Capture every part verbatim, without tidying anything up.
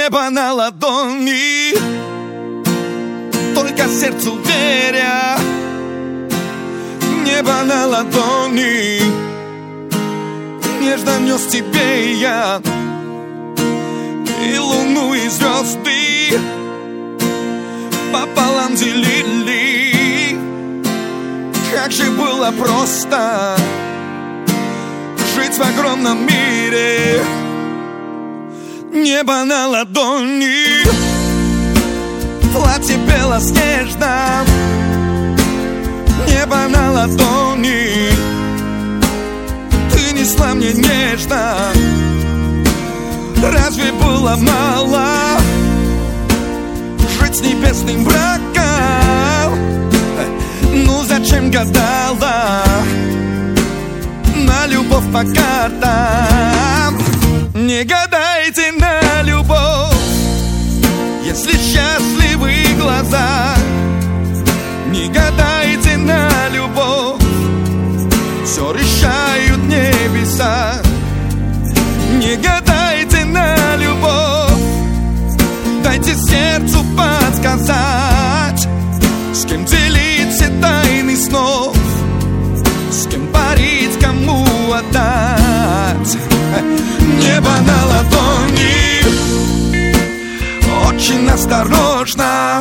Небо на ладони, только сердцу веря. Небо на ладони, нежно нес тебе я. И луну, и звезды пополам делили. Как же было просто жить в огромном мире. Небо на ладони, платье белоснежно. Небо на ладони, ты несла мне нежно. Разве было мало жить с небесным браком? Ну зачем гадала на любовь по картам? Не гадайте на любовь, если счастливы глаза. Не гадайте на любовь, все решают небеса. Не гадайте на любовь, дайте сердцу подсказать, с кем делить все тайны снов, с кем парить, кому отдать. Небо на ладони, очень осторожно.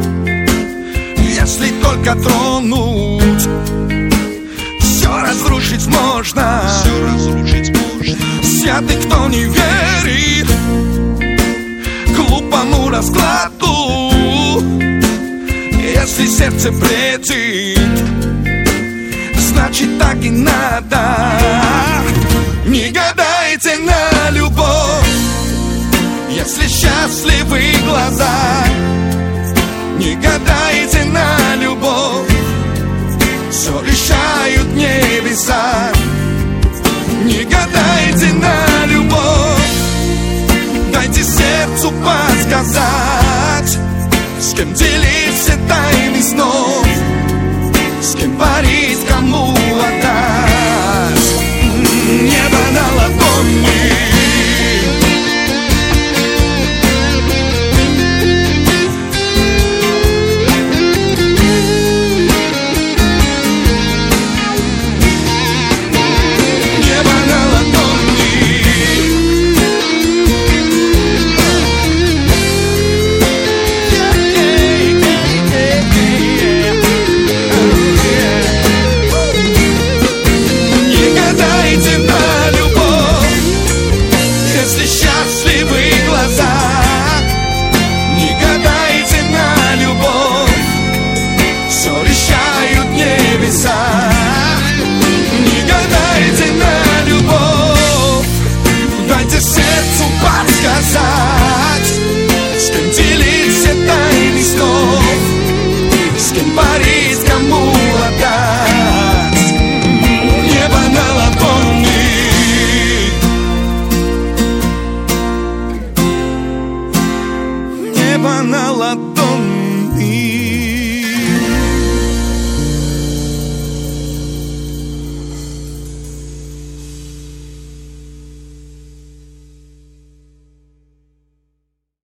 Если только тронуть, все разрушить можно. Все разрушить можно. Святый, кто не верит глупому раскладу. Если сердце бредит, значит так и надо. Не гадайте на любовь, если счастливы глаза. Не гадайте на любовь, все решают небеса. Не гадайте на любовь, дайте сердцу подсказать, с кем делить все тайны снов, с кем парить, кому отдать. Небо на ладони,